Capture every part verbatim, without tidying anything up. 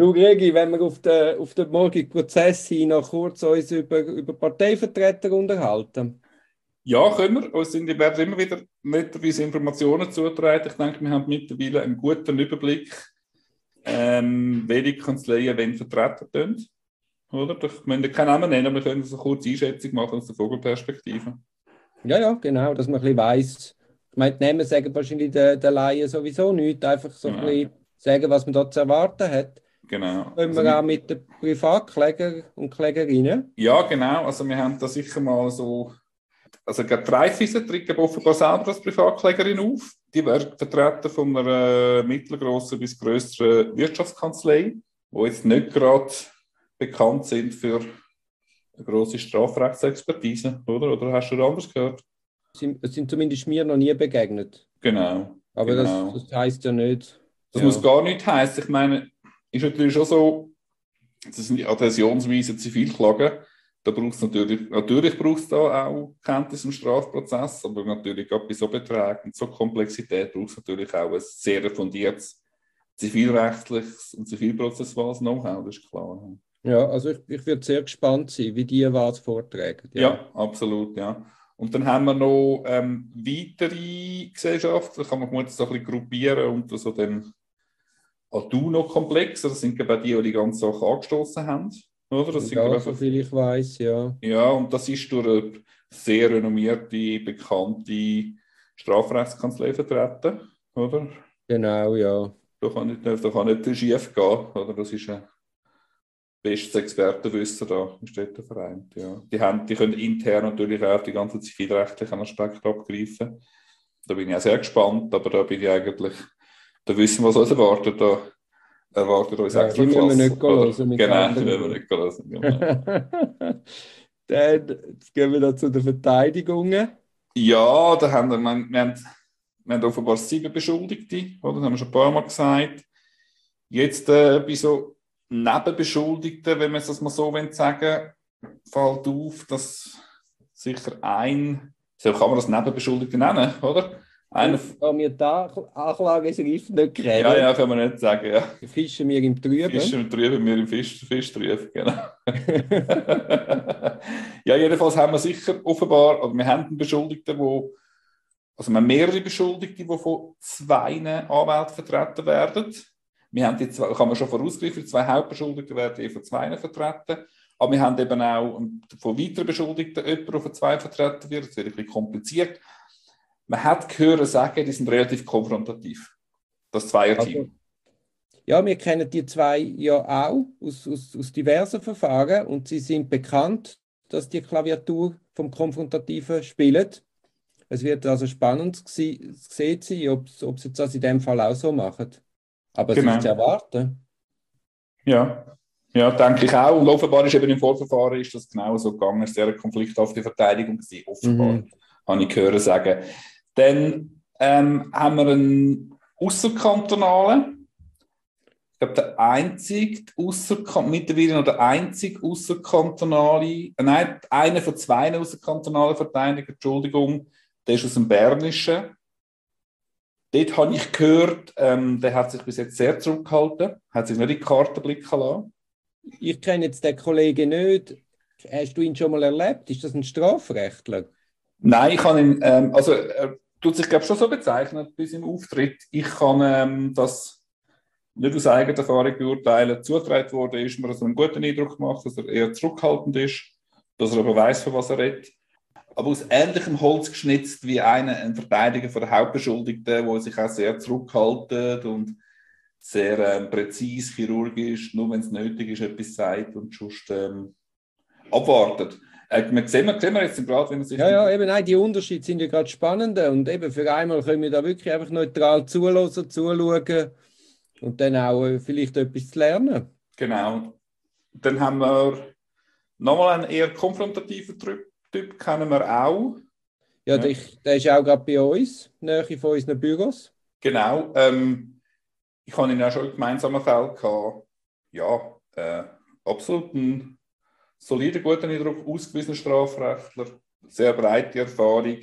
Du, Regi, wenn wir auf den, auf den morgigen Prozess hin noch kurz uns über, über Parteivertreter unterhalten. Ja, können wir. Uns sind, werden immer wieder netterweise Informationen zugetragen. Ich denke, wir haben mittlerweile einen guten Überblick, ähm, welche Kanzleien wenn vertreten sind. Oder? Ich möchte keinen Namen nennen, aber wir können so eine kurze Einschätzung machen aus der Vogelperspektive. Ja, ja, genau, dass man ein bisschen weiss. Ich meine, die Namen sagen wahrscheinlich den, den Laien sowieso nichts, einfach so Genau. ein bisschen sagen, was man dort zu erwarten hat. Genau. Können Also wir wir, auch mit den Privatkläger und Klägerinnen? ja, genau. Also wir haben da sicher mal so. Also gerade die Raiffeisen tritt offenbar selber als Privatklägerin auf. Die wird vertreten von einer mittelgroßen bis größeren Wirtschaftskanzlei, die jetzt nicht gerade bekannt sind für eine grosse Strafrechtsexpertise, oder? Oder hast du da anders gehört? Sind, sind zumindest mir noch nie begegnet. Genau, Aber das, genau. das heisst ja nicht. Das Ja. muss gar nicht heißen. Ich meine, ist natürlich schon so, das sind die adhäsionsweisen Zivilklagen. Da braucht's natürlich, natürlich braucht es da auch Kenntnis im Strafprozess, aber natürlich auch bei so Beträgen und so Komplexität braucht es natürlich auch ein sehr fundiertes zivilrechtliches und zivilprozessuales Know-how, das ist klar. Ja, also ich, ich würde sehr gespannt sein, wie die was vortragen. Ja. Ja, absolut, ja. Und dann haben wir noch ähm, weitere Gesellschaften, da kann man gut so ein bisschen gruppieren unter so dem Aduno-Komplex, das sind gerade die, die die ganze Sache angestoßen haben. Oder? Das sind Ja, einfach, so viel ich weiß, ja. ja, und das ist durch eine sehr renommierte, bekannte Strafrechtskanzlei vertreten. Oder? Genau, ja. Da kann nicht, da kann nicht viel schief gehen. Oder? Das ist ein bestes Expertenwissen da im Städteverein. Ja. Die, haben, die können intern natürlich auch die ganzen zivilrechtlichen Aspekte abgreifen. Da bin ich auch sehr gespannt, aber da bin ich eigentlich, da wissen wir, was uns erwartet. Da erwartet uns Ja, extra die müssen wir Klasse. nicht Oder? hören, mit Genau, die anderen müssen wir nicht hören. Genau. Dann jetzt gehen wir da zu den Verteidigungen. Ja, da haben wir, wir, haben, wir haben offenbar sieben Beschuldigte, oder? Das haben wir schon ein paar Mal gesagt. Jetzt äh, bei so Nebenbeschuldigten, wenn man es mal so sagen will, fällt auf, dass sicher ein, so kann man das Nebenbeschuldigte nennen, oder? Einer, Da wir die Anklageschrift nicht kennen, ja, ja, kann man nicht sagen, ja. fischen wir im Trüben. Fischen im Trüben, wir im Fisch, Fischtrüben, genau. Ja, jedenfalls haben wir sicher offenbar, oder wir haben einen Beschuldigten, wo, also wir haben mehrere Beschuldigte, die von zwei Anwälten vertreten werden. Wir haben die zwei, kann man schon vorausgreifen, zwei Hauptbeschuldigte werden eh von zwei vertreten. Aber wir haben eben auch von weiteren Beschuldigten jemanden, der von zwei vertreten wird. Das wird ein bisschen kompliziert. Man hat gehört sagen, die sind relativ konfrontativ. Das Zweierteam. Also, ja, wir kennen die zwei ja auch aus, aus, aus diversen Verfahren und sie sind bekannt, dass die Klaviatur vom Konfrontativen spielen. Es wird also spannend zu sehen sein, ob sie jetzt das in dem Fall auch so machen. Aber es Genau. ist zu erwarten. Ja. Ja, denke ich auch. Und offenbar ist eben im Vorverfahren ist das genau so gegangen. Es war eine sehr konflikthafte Verteidigung gewesen, offenbar. Mhm. Habe ich gehört sagen. Dann ähm, haben wir einen außerkantonalen. Ich glaube, der einzige außerkan- mittlerweile noch der einzige außerkantonale, äh, nein, einer von zwei außerkantonalen Verteidigern, Entschuldigung, der ist aus dem Bernischen. Dort habe ich gehört, ähm, der hat sich bis jetzt sehr zurückgehalten, hat sich nicht in die Karten blicken lassen. Ich kenne jetzt den Kollegen nicht. Hast du ihn schon mal erlebt? Ist das ein Strafrechtler? Nein, ich habe ihn, ähm, also er tut sich, glaube ich, schon so bezeichnet bei seinem Auftritt. Ich kann ähm, das nicht aus eigener Erfahrung beurteilen. Zugetragen worden ist mir, dass er einen guten Eindruck gemacht, dass er eher zurückhaltend ist, dass er aber weiss, von was er redet. Aber aus ähnlichem Holz geschnitzt wie einer, ein Verteidiger von der Hauptbeschuldigten, der sich auch sehr zurückhaltet und sehr ähm, präzise, chirurgisch, nur wenn es nötig ist, etwas sagt und sonst ähm, abwartet. Äh, wir sehen, wir, sehen wir jetzt gerade, wenn er sich... Ja, ja, eben, nein, die Unterschiede sind ja gerade spannend und eben für einmal können wir da wirklich einfach neutral zuhören, zuschauen und dann auch äh, vielleicht etwas zu lernen. Genau. Dann haben wir nochmal einen eher konfrontativen Typ, kennen wir auch. Ja, ja. Der, der ist auch gerade bei uns, nahe von unseren Büros. Genau. Ähm, ich hatte ihn ja schon in gemeinsamen Fällen gehabt. Ja, äh, absolut ein solider, guter Eindruck, ausgewiesener Strafrechtler, sehr breite Erfahrung.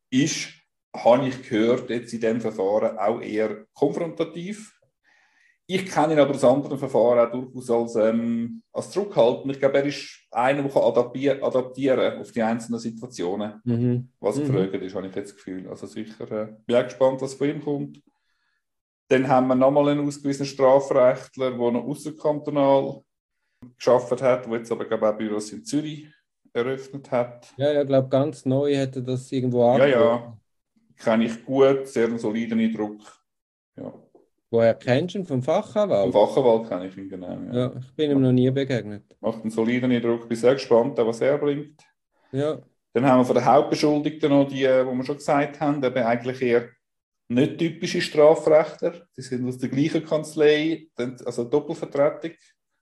Ist, habe ich gehört, jetzt in diesem Verfahren auch eher konfrontativ. ich kenne ihn aber aus anderen Verfahren auch durchaus als, ähm, als zurückhaltend. Ich glaube, er ist einer, der adaptieren, adaptieren auf die einzelnen Situationen. Mhm. Was Mhm. gefragt ist, habe ich jetzt das Gefühl. Also sicher, äh, bin auch gespannt, was von ihm kommt. Dann haben wir nochmal einen ausgewiesenen Strafrechtler, der noch außerkantonal gearbeitet hat, der jetzt aber glaube ich, auch Büros in Zürich eröffnet hat. Ja, ja, ich glaube, ganz neu hätte das irgendwo Ja, angefangen. ja, kenne ich gut, sehr einen soliden Eindruck. Ja. Woher kennst du ihn? Vom Vom Fachanwalt? Fachanwalt kenne ich ihn genau. Ja. Ja, ich bin ihm noch nie begegnet. Macht einen soliden Eindruck, bin sehr gespannt, was er bringt. Ja, Dann haben wir von den Hauptbeschuldigten noch die, die wir schon gesagt haben, eben eigentlich eher nicht typische Strafrechtler. Die sind aus der gleichen Kanzlei, also Doppelvertretung.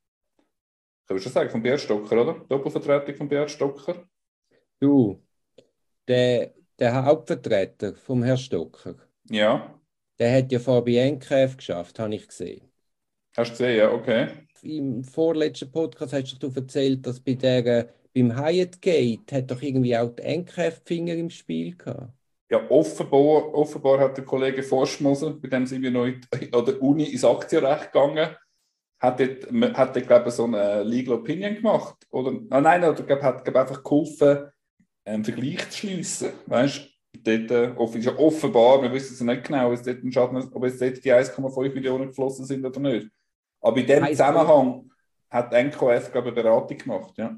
Kann ich schon sagen, von Bert Stocker, oder? Doppelvertretung von Bert Stocker. du, der, der Hauptvertreter vom Herrn Stocker, Ja, der hat ja vor bei N K F geschafft, habe ich gesehen. hast du gesehen, ja, okay. Im vorletzten Podcast hast du erzählt, dass bei der, beim Hyatt Gate hat doch irgendwie auch die N K F-Finger im Spiel gehabt. Ja, offenbar, offenbar hat der Kollege Forschmoser, bei dem sind wir noch in, an der Uni ins Aktienrecht gegangen, hat dort, hat dort glaube ich, so eine Legal Opinion gemacht. Oder, ah, nein, oder glaub, hat glaub, einfach geholfen, einen Vergleich zu schliessen. Weißt du, dort äh, ist ja offenbar, wir wissen es nicht genau, ob dort, ein Schaden, ob jetzt dort die eins Komma fünf Millionen geflossen sind oder nicht. Aber in dem Zusammenhang hat N K F, glaube ich, eine Beratung gemacht. Ja.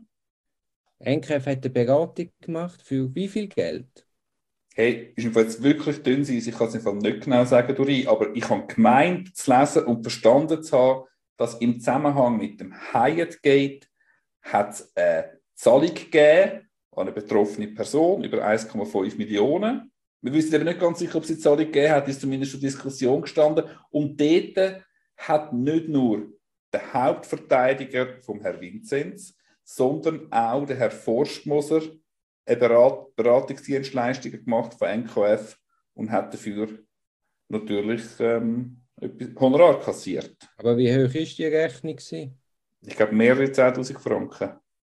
N K F hat eine Beratung gemacht für wie viel Geld? Hey, ist jetzt wirklich dünn sein, ich kann es einfach nicht genau sagen, Dori, aber ich habe gemeint zu lesen und verstanden zu haben, dass im Zusammenhang mit dem Hyatt Gate hat es eine Zahlung gegeben an eine betroffene Person über eins Komma fünf Millionen. Wir wissen aber nicht ganz sicher, ob es die Zahlung gegeben hat, ist zumindest schon Diskussion gestanden. Und dort hat nicht nur der Hauptverteidiger vom Herrn Vinzenz, sondern auch der Herr Forstmoser eine Berat Beratungsdienstleistungen gemacht von N K F und hat dafür natürlich ähm, Honorar kassiert. Aber wie hoch ist die Rechnung gewesen? Ich glaube, mehrere zehntausend Franken.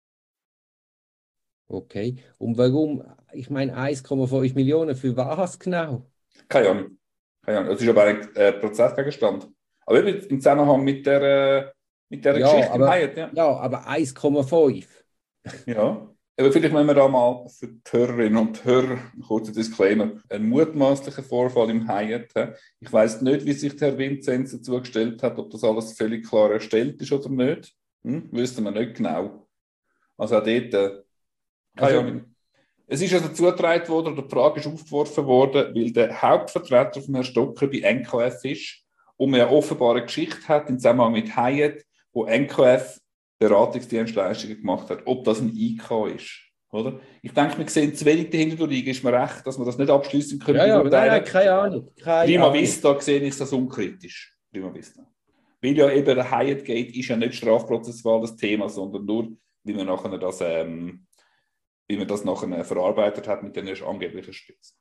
Okay. Und warum? Ich meine, eins Komma fünf Millionen, für was genau? Keine Ahnung. Keine Ahnung. Das ist aber ein äh, Prozessgegenstand. Aber eben im Zusammenhang mit der, äh, mit der Ja, Geschichte aber, im Hyatt. Ja, ja, aber eins Komma fünf. ja. Aber vielleicht müssen wir da mal für die Hörerinnen und Hörer, ein kurzer Disclaimer, einen mutmaßlichen Vorfall im Hyatt. Ich weiss nicht, wie sich der Herr Vinzenz dazu gestellt hat, ob das alles völlig klar erstellt ist oder nicht. Hm? Wüssten wir nicht genau. Also auch dort, äh, keine Ahnung. Also, es ist also zugetragen worden, oder die Frage ist aufgeworfen worden, weil der Hauptvertreter von Herrn Stocker bei N K F ist und man ja offenbar eine Geschichte hat im Zusammenhang mit Hyatt, wo N K F Beratungsdienstleistungen gemacht hat, ob das ein I K ist. Oder? Ich denke, wir sehen zu wenig dahinter liegen, ist mir recht, dass wir das nicht abschließend können. Ja, ja, aber nein, nein, keine Ahnung. Keine Prima Ahnung. Vista gesehen ist das unkritisch. Prima Vista. Weil ja eben der Hyatt Gate ist ja nicht strafprozessuales Thema, sondern nur, wie man nachher das, ähm, wie man das nachher verarbeitet hat mit den angeblichen Spitzen.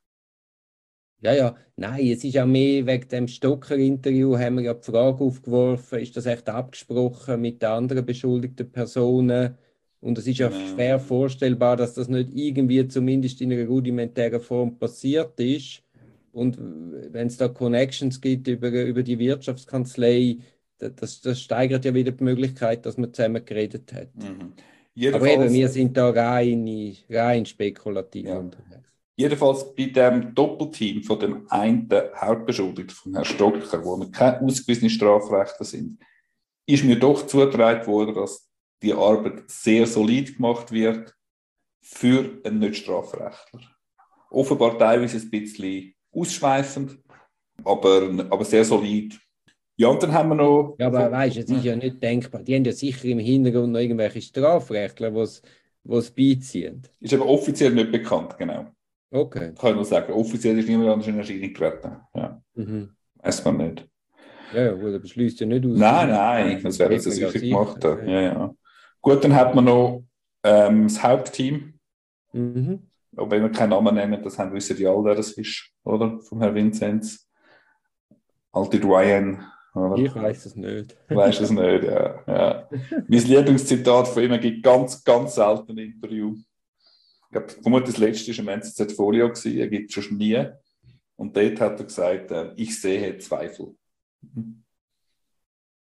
Ja, ja, nein, es ist auch mehr wegen dem Stocker-Interview, haben wir ja die Frage aufgeworfen, ist das echt abgesprochen mit den anderen beschuldigten Personen? Und es ist ja Genau. schwer vorstellbar, dass das nicht irgendwie zumindest in einer rudimentären Form passiert ist. Und wenn es da Connections gibt über, über die Wirtschaftskanzlei, das, das steigert ja wieder die Möglichkeit, dass man zusammen geredet hat. Mhm. Aber eben, wir sind da rein, rein spekulativ Ja. unterwegs. Jedenfalls bei dem Doppelteam von dem einen Hauptbeschuldigten, von Herrn Stocker, wo wir keine ausgewiesenen Strafrechtler sind, ist mir doch zugetragen worden, dass die Arbeit sehr solid gemacht wird für einen Nicht-Strafrechtler. Offenbar teilweise ein bisschen ausschweifend, aber, aber sehr solid. Ja, und dann haben wir noch... Ja, aber weißt du, es ist ja nicht denkbar. Die haben ja sicher im Hintergrund noch irgendwelche Strafrechtler, die es beiziehen. Ist aber offiziell nicht bekannt, genau. Okay. Kann ich nur sagen, offiziell ist niemand anders in Erscheinung getreten. Ja. Mhm. Weiß man nicht. Ja, ja, gut, aber schließt ja nicht aus. Nein, nein, das wäre jetzt sicher gemacht. Ja. Ja, ja. Gut, dann hat man noch ähm, das Hauptteam. Mhm. Aber wenn wir keinen Namen nennen, das haben wissen die alle, wer das ist, oder? Vom Herrn Vinzenz. Alte Ryan. Oder? Ich weiß es nicht. Weißt du es nicht, ja. ja. Mein Lieblingszitat von ihm gibt ganz, ganz selten ein Interview. Ich glaube, vermutlich das letzte war im N Z Z-Folio, er gibt es schon nie. Und dort hat er gesagt, äh, ich sehe Zweifel.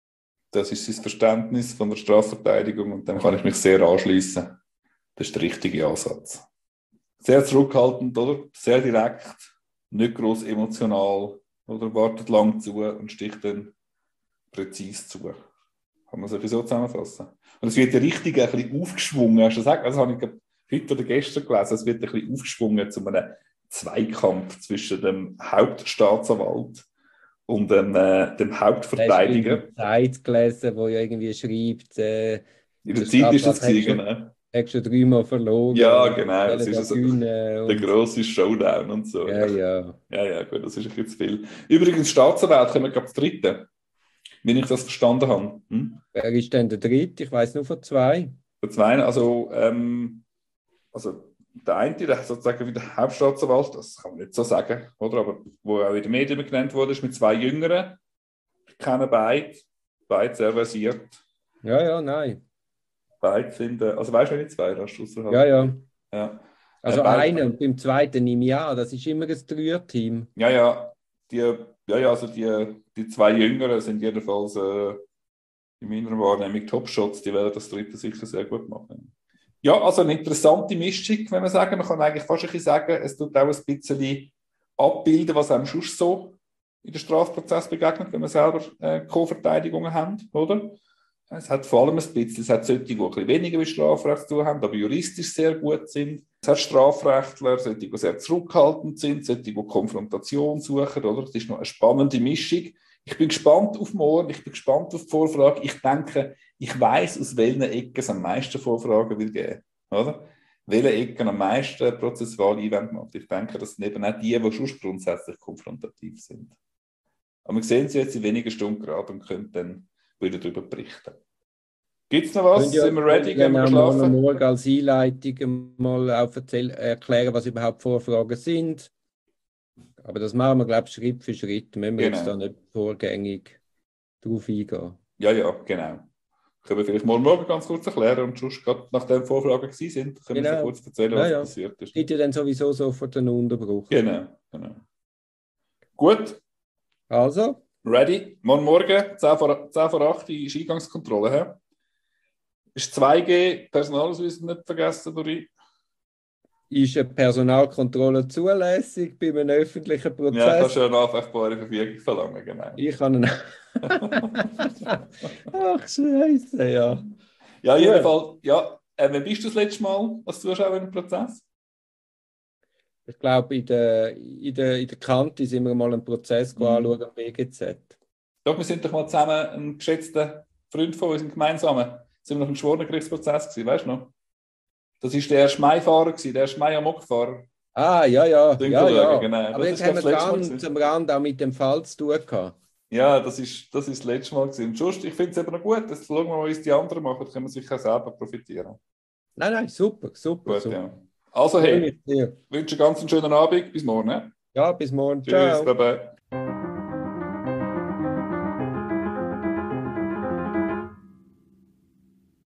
Das ist sein Verständnis von der Strafverteidigung und dem kann ich mich sehr anschließen. Das ist der richtige Ansatz. Sehr zurückhaltend, oder? Sehr direkt, nicht gross emotional, oder wartet lang zu und sticht dann präzise zu. Kann man es so zusammenfassen. Und es wird ja richtig ein bisschen aufgeschwungen. Hast du gesagt? Das habe ich heute oder gestern gelesen. Es wird ein bisschen aufgeschwungen zu einem Zweikampf zwischen dem Hauptstaatsanwalt und dem, äh, dem Hauptverteidiger. Ich habe Zeit gelesen, wo ja irgendwie schreibt, äh, in der Zeit ist das gewesen, genau. Hat schon dreimal verloren. Ja, genau. Es ist so der und... grosse Showdown und so. Ja, ja. Ja, ja, gut, das ist ein bisschen zu viel. Übrigens, Staatsanwalt kommen wir gerade zum dritten, wenn ich das verstanden habe. Hm? Wer ist denn der dritte? Ich weiss nur von zwei. Von zwei, also, ähm, also der eine, der sozusagen wie der Hauptstaatsanwalt, das kann man nicht so sagen, oder? Aber wo auch in den Medien genannt wurde, ist mit zwei Jüngeren. Ich kenne beide, beide sehr versiert. Ja, ja, nein. Beide sind, also weißt du, wenn ich zwei hast du außerhalb? Ja, ja. ja. Also äh, einer und beim zweiten im Jahr, das ist immer ein Dreier-Team. Ja, ja. Die, ja, ja, also die, die zwei Jüngeren sind jedenfalls äh, in meiner Wahrnehmung Top-Shots, die werden das dritte sicher sehr gut machen. Ja, also eine interessante Mischung, wenn man sagen. Man kann eigentlich fast ein bisschen sagen, es tut auch ein bisschen abbilden, was einem sonst so in den Strafprozess begegnet, wenn wir selber äh, Co-Verteidigungen haben, oder? Es hat vor allem ein bisschen, es hat solche, die ein bisschen weniger mit Strafrecht zu tun haben, aber juristisch sehr gut sind. Es hat Strafrechtler, solche, die sehr zurückhaltend sind, solche, die Konfrontation suchen, oder? Das ist noch eine spannende Mischung. Ich bin gespannt auf morgen, ich bin gespannt auf die Vorfrage. Ich denke, ich weiss, aus welchen Ecken es am meisten Vorfragen will geben, oder? Welche Ecken am meisten prozessuale Einwände macht. Ich denke, das sind eben auch die, die schon grundsätzlich konfrontativ sind. Aber wir sehen sie jetzt in wenigen Stunden gerade und können dann wieder darüber berichten. Gibt es noch was? Ja, sind wir ready? Gehen wir schlafen? Morgen als Einleitung mal auf erklären, was überhaupt Vorfragen sind. Aber das machen wir, glaube ich, Schritt für Schritt. Müssen wir genau. jetzt da nicht vorgängig drauf eingehen. Ja, ja, genau. Können wir vielleicht morgen, morgen ganz kurz erklären und sonst gerade nachdem Vorfragen gewesen sind, können genau. wir so kurz erzählen, was ja, ja. passiert ist. Geht ja dann sowieso sofort einen Unterbruch. Genau, genau. Gut. Also? Ready. Morgen Morgen, zehn vor acht, die Eingangskontrolle. He? Ist zwei G Personalausweis nicht vergessen, Dori? Ist eine Personalkontrolle zulässig bei einem öffentlichen Prozess? Ja, kannst du eine anfechtbare Verfügung verlangen, genau. Ich kann eine... Ach, Scheiße, ja. Ja, in jedem Fall, ja. Äh, wann bist du das letzte Mal als Zuschauer im Prozess? Ich glaube, in der, in, der, in der Kante sind wir mal einen Prozess mhm. anschauen am B G Z. Doch, wir sind doch mal zusammen ein geschätzter Freund von uns, ein gemeinsamer. Sind wir noch im Geschworenengerichtsprozess gewesen, weißt du noch? Das war der Schmeifahrer, der Schmeier-Mock-Fahrer. Ah, ja, ja. ja, ja. Genau. Aber jetzt haben wir ganz am Rand auch mit dem Fall zu tun gehabt. Ja, das ist das, ist das letzte Mal gewesen. Und sonst, ich finde es eben noch gut. Jetzt schauen wir mal, wie es die anderen machen. Da können wir sicher selber profitieren. Nein, nein, super, super. Gut, super. Ja. Also, hey, ich wünsche einen ganz schönen Abend. Bis morgen. Ne? Ja, bis morgen. Tschüss, Ciao. Bye-bye.